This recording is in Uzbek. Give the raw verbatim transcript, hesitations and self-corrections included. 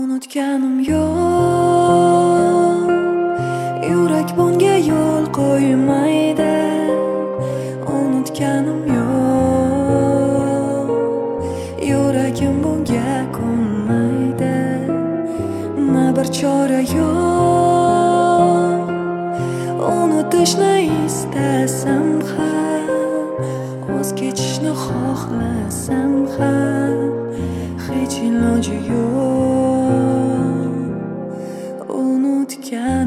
Unutganim yo'q, yurak bunga yo'l qo'ymaydi. Unutganim yo'q, yuragim bunga ko'nmaydi. Na bir chora yo'q, unutishni istasam ham, o'z kechishni xohlasam ham, hech iloji yo'q. Unutgan